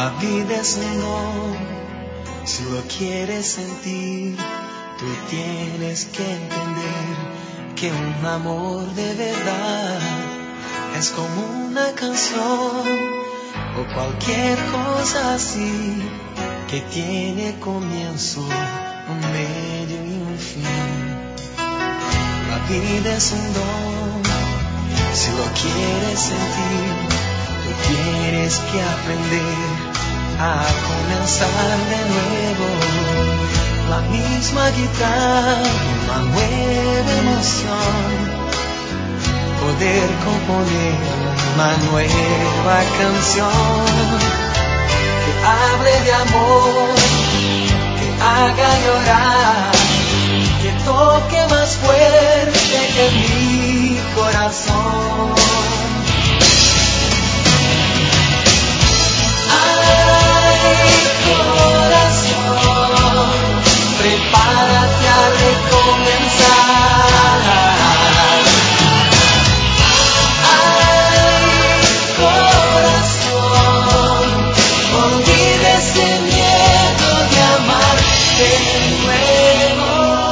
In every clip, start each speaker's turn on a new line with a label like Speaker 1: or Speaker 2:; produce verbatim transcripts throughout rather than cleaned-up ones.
Speaker 1: La vida es un don, si lo quieres sentir, tú tienes que entender que un amor de verdad es como una canción o cualquier cosa así que tiene comienzo, un medio y un fin. La vida es un don, si lo quieres sentir, tú tienes que aprender a comenzar de nuevo. La misma guitarra, una nueva emoción, poder componer una nueva canción que hable de amor, que haga llorar, que toque más fuerte que mi corazón. Prepárate a recomenzar. Ay, corazón, olvida ese miedo de amar de nuevo.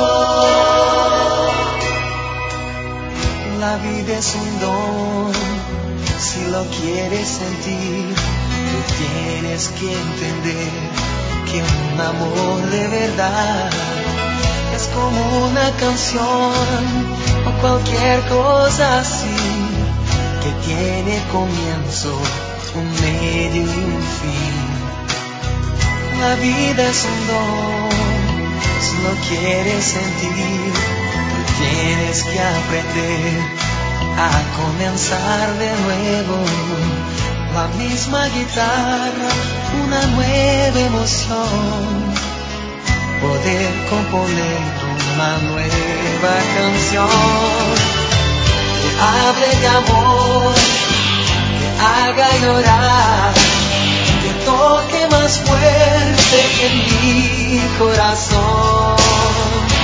Speaker 1: La vida es un don, si lo quieres sentir, tú tienes que entender que un amor de verdad es como una canción o cualquier cosa así que tiene comienzo, un medio y un fin. La vida es un don, si lo quieres sentir, tú tienes que aprender a comenzar de nuevo. La misma guitarra, una nueva emoción, poder componer una nueva canción que hable de amor, que haga llorar, que toque más fuerte que mi corazón.